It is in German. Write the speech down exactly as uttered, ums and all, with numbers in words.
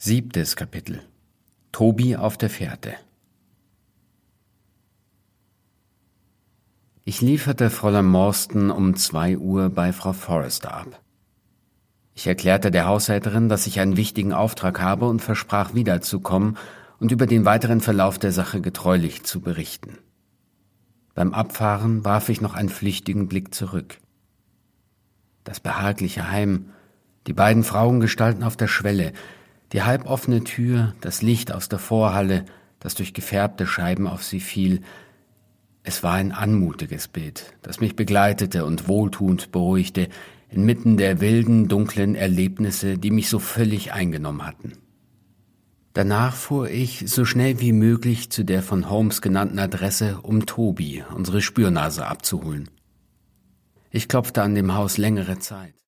Siebtes Kapitel. Toby auf der Fährte. Ich lieferte Fräulein Morstan um zwei Uhr bei Frau Forrester ab. Ich erklärte der Haushälterin, dass ich einen wichtigen Auftrag habe und versprach, wiederzukommen und über den weiteren Verlauf der Sache getreulich zu berichten. Beim Abfahren warf ich noch einen flüchtigen Blick zurück. Das behagliche Heim, die beiden Frauengestalten auf der Schwelle, die halboffene Tür, das Licht aus der Vorhalle, das durch gefärbte Scheiben auf sie fiel. Es war ein anmutiges Bild, das mich begleitete und wohltuend beruhigte, inmitten der wilden, dunklen Erlebnisse, die mich so völlig eingenommen hatten. Danach fuhr ich so schnell wie möglich zu der von Holmes genannten Adresse, um Toby, unsere Spürnase, abzuholen. Ich klopfte an dem Haus längere Zeit.